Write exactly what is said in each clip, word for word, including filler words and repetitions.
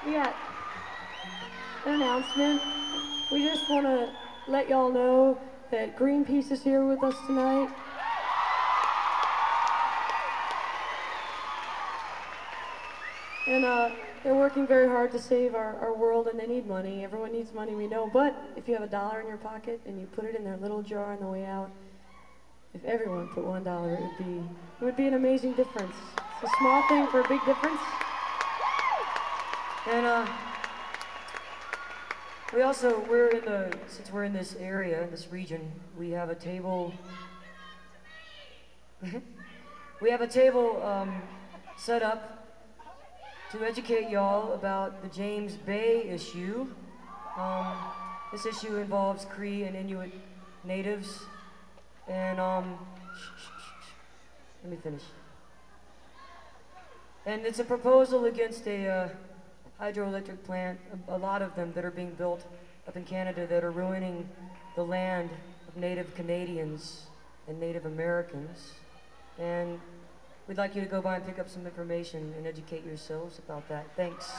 we got an announcement. We just want to let y'all know that Greenpeace is here with us tonight. And uh, they're working very hard to save our, our world, and they need money. Everyone needs money, we know. But if you have a dollar in your pocket and you put it in their little jar on the way out, if everyone put one dollar, it would be it would be an amazing difference. It's a small thing for a big difference. And uh, we also we're in the since we're in this area, in this region, we have a table. we have a table um, set up to educate y'all about the James Bay issue. Um, this issue involves Cree and Inuit natives, and um, shh, shh, shh, shh. let me finish. And it's a proposal against a uh, hydroelectric plant, a, a lot of them that are being built up in Canada that are ruining the land of Native Canadians and Native Americans. And we'd like you to go by and pick up some information and educate yourselves about that. Thanks.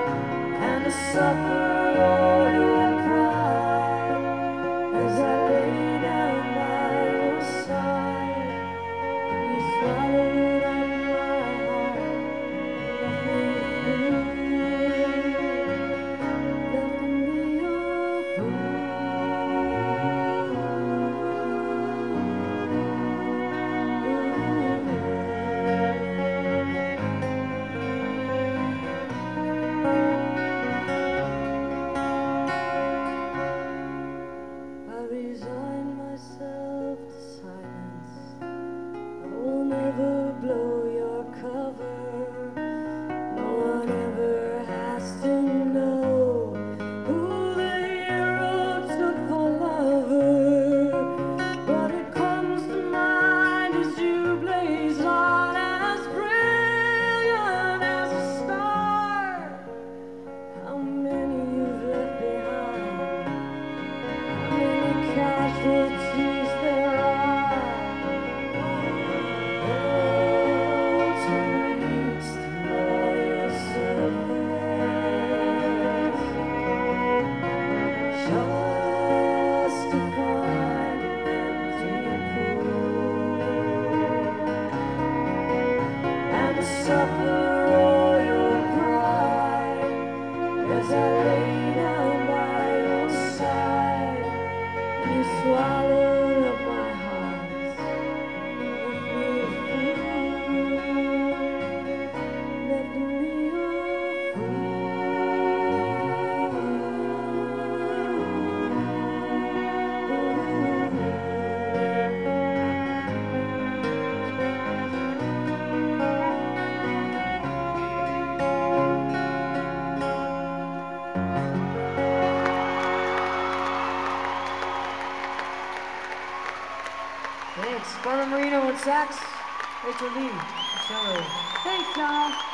Suffer all your pride as I lay Norma Marino on sax, Rachel Lee, cello. Thanks, y'all.